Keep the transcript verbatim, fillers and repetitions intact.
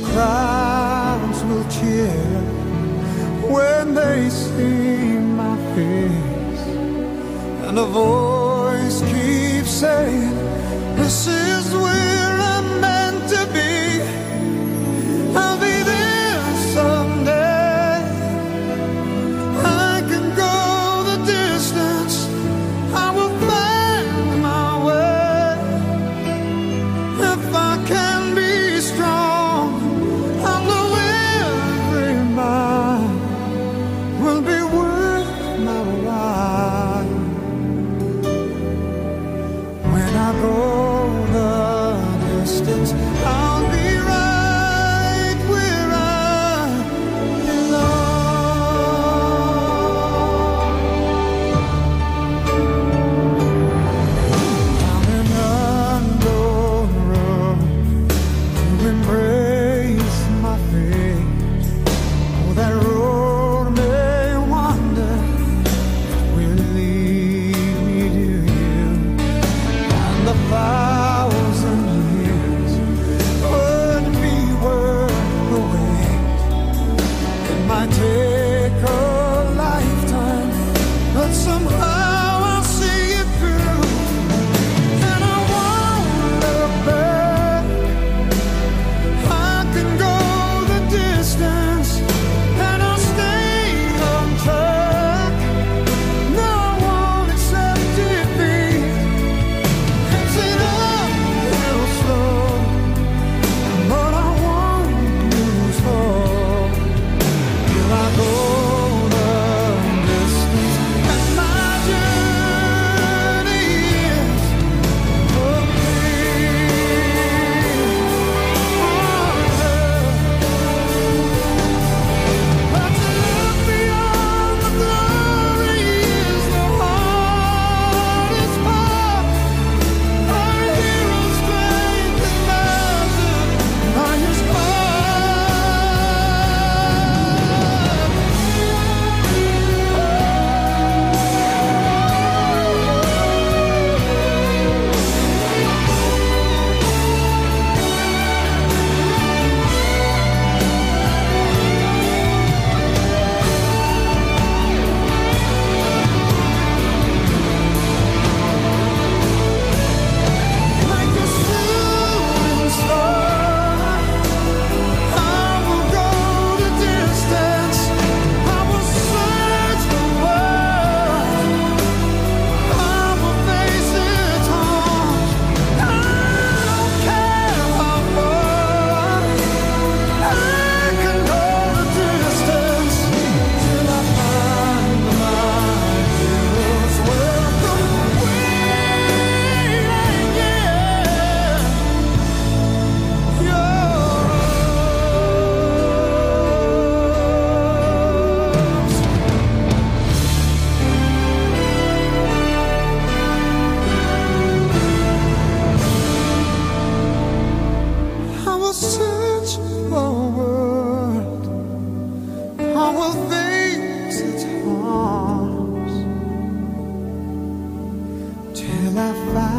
crowds will cheer when they see my face, and a voice keeps saying, this is where I'm meant to be. I'll be there someday. I can go the distance. I will find my way. If I can be strong, I'll know every mile will be worth my while. When I go the distance, I'll be right where I belong. I'm an unknown road to embrace my fate. Oh, that road may wander, will lead me to you. And the thousand years would be worth the wait. It might take a lifetime, but somehow I'll see it through. And I won't look back. I can go the distance, and I'll stay on track. No, I won't accept defeat. It's an uphill slope, but I won't lose hope. Till I go the distance, and my journey is complete. But to look beyond the glory is the hardest part. Our hero's strength is measured by his like a shooting star. I will go the distance. I will search the world. I will face its harms. I don't care how far. I can go the distance till I find my hero's welcome waiting. Yeah, I will search the world. I will face its harms till I find